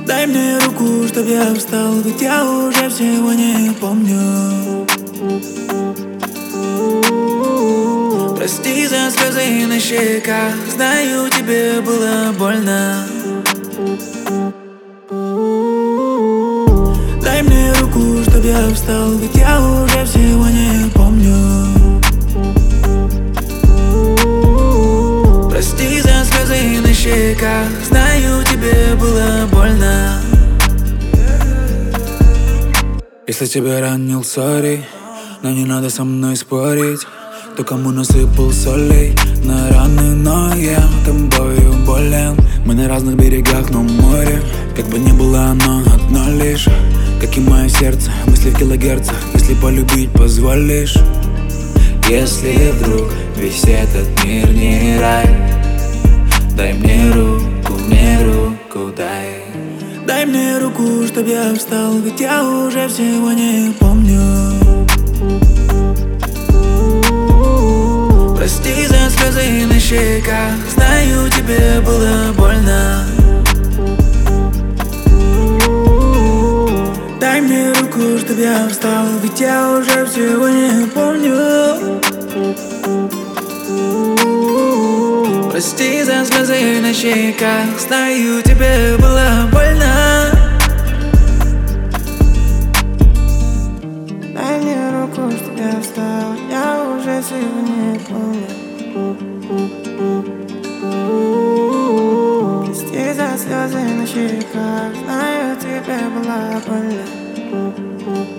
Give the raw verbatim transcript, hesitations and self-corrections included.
Дай мне руку, чтоб я встал, ведь я уже всего не помню. Прости за слезы на щеках, знаю, тебе было больно. Дай мне руку, чтоб я встал, ведь я уже всего не помню. Прости за слезы на щеках, знаю, тебе было больно. Если тебя ранил, сори, но не надо со мной спорить. Кто кому насыпал солей на раны, но я тобою болен. Мы на разных берегах, но море, как бы ни было оно одно лишь. Как и мое сердце, мысли в килогерцах. Если полюбить позволишь. Если вдруг весь этот мир не рай, дай мне руку, мне руку дай. Дай мне руку, чтоб я встал, ведь я уже всего не помню. Прости за слезы на щеках, знаю, тебе было больно. Дай мне руку, чтоб я встал, ведь я уже всего не помню. Прости за слезы на щеках, знаю, тебе было больно. Дай мне руку, чтоб я встал, я уже всего не помню. Прости за слезы на щеках, знаю, тебе было больно.